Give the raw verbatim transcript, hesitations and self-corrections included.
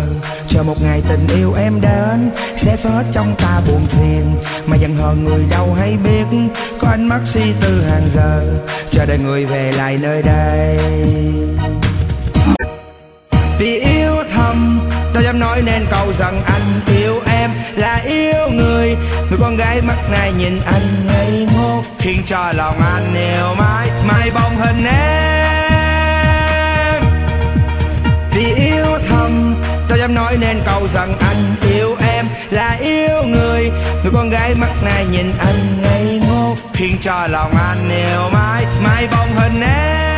chờ một ngày tình yêu em đến sẽ xóa hết trong ta buồn phiền, mà giận hờn người đâu hay biết, có ánh mắt si tư hàng giờ chờ đợi người về lại nơi đây. Vì yêu thầm tôi dám nói nên câu rằng anh yêu em là yêu người, người con gái mắt này nhìn anh ngây ngốc, khiến cho lòng anh yêu mãi mãi bóng hình em. Vì yêu thầm tôi dám nói nên câu rằng anh yêu em là yêu người, người con gái mắt này nhìn anh ngây ngốc, khiến cho lòng anh yêu mãi mãi bóng hình em.